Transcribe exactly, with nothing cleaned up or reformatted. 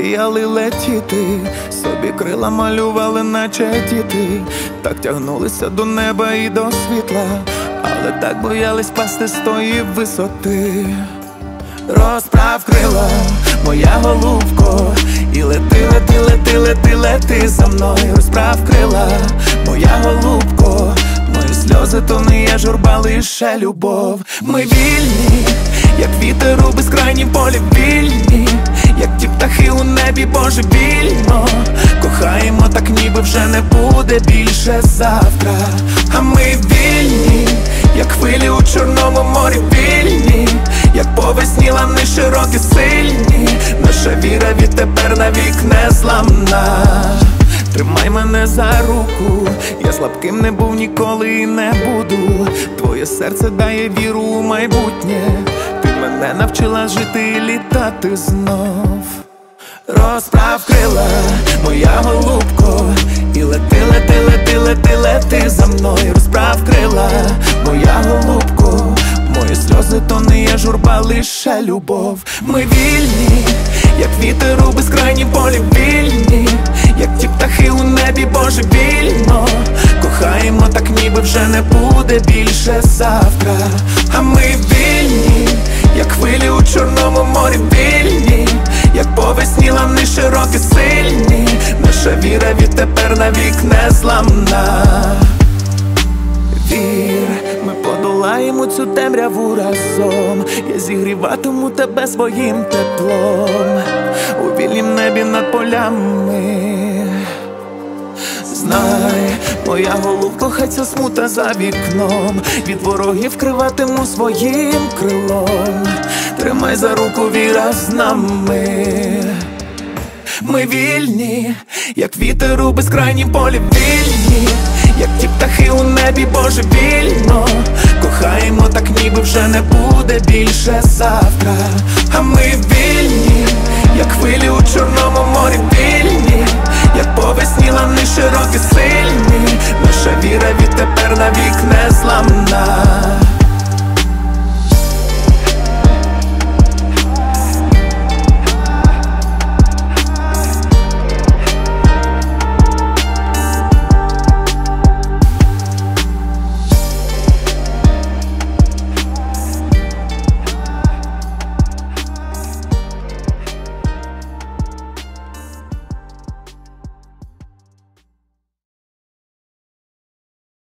мріяли летіти, собі крила малювали, наче діти. Так тягнулися до неба і до світла, але так боялись пасти з тої висоти. Розправ крила, моя голубко, і лети, лети, лети, лети, лети за мною. Розправ крила, моя голубко, мої сльози то не є журба, лише любов. Ми вільні, як вітер у безкрайнім полі, вільні, як ті птахи у небі божевільно. Кохаємо так, ніби вже не буде більше завтра. А ми вільні, як хвилі у Чорному морі, вільні, як по весні лани широкі, сильні. Наша віра відтепер навік незламна. Тримай мене за руку, я слабким не був ніколи і не буду. Твоє серце дає віру у майбутнє, ти мене навчила жити і літати знов. Розправ крила, моя голубко, і лети, лети, лети, лети, лети за мною. Розправ крила, моя голубко, мої сльози то не є журба, лише любов. Ми вільні, як вітер у безкрайнім полі, вільні, як ті птахи у небі божевільно. Кохаємо так, ніби вже не буде більше завтра. А ми вільні, як хвилі у Чорному морі, вільні, як по весні лани широкі, сильні. Наша віра відтепер навік незламна. Вір, ми подолаємо цю темряву разом. Я зігріватиму тебе своїм теплом у вільнім небі над полями. Знай, моя голубко, хай ця смута за вікном, від ворогів криватиму своїм крилом. Тримай за руку, віра з нами. Ми вільні, як вітер у безкрайнім полі, вільні, як ті птахи у небі божевільно. Кохаємо так, ніби вже не буде більше завтра. А ми вільні, як хвилі у Чорному морі, вільні,